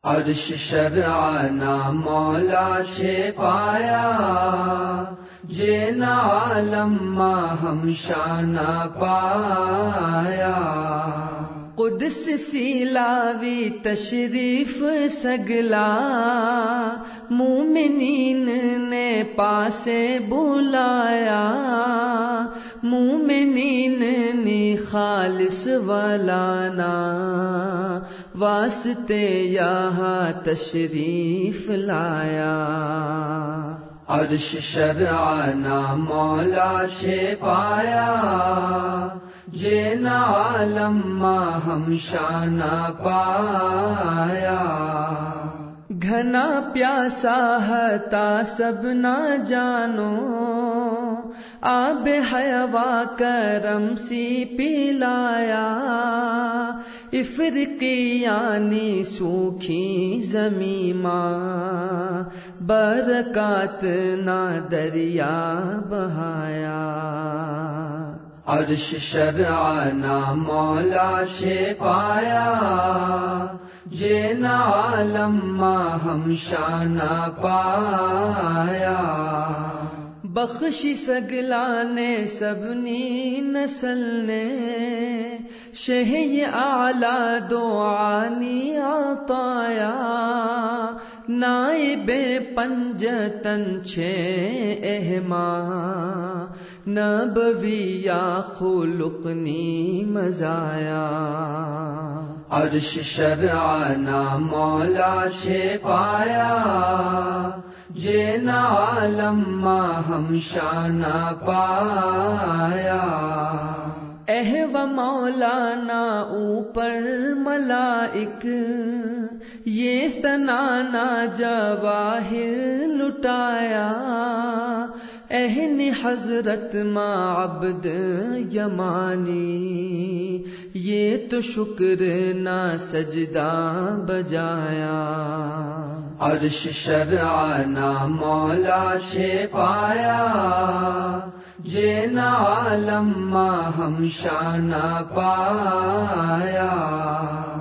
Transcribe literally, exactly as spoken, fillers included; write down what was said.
عرش شرعنا مولا چھ پایا، جین عالم ما ہم شانہ پایا۔ قدس سیلاوی تشریف سگلا، مومنین نے پاسے بلایا، مومنین نے خالص ولانا، واسطے یہاں تشریف لایا۔ عرش شرعنا مولا چھ پایا، جین عالم ما ہم شانہ پایا۔ گھنا پیاسا ہتا سب نہ جانو، آب حیوا کرم سی پلایا۔ افریقیانی سوکھی زمین ماں، برکات نہ دریا بہایا۔ عرش شرعنا مولا چھ پایا، جین عالم ما ہم شانہ پایا۔ بخشی سگلا نے سبنی نسل نے، شہ اعلیٰ دعانی عطایا۔ نائب پنجتن چھ اہما، نبویہ خلقنی مزایا۔ عرش شرعنا مولا چھ پایا، جین عالم ما ہم شانہ پایا۔ اہو مولانا اوپر ملائک، یہ ثنانا جواہر لٹایا۔ اہن حضرت ما عبد یمانی، یہ تو شکر نہ سجدہ بجایا۔ عرش شرعنا مولا چھ پایا، جین عالم ما ہم شانہ پایا۔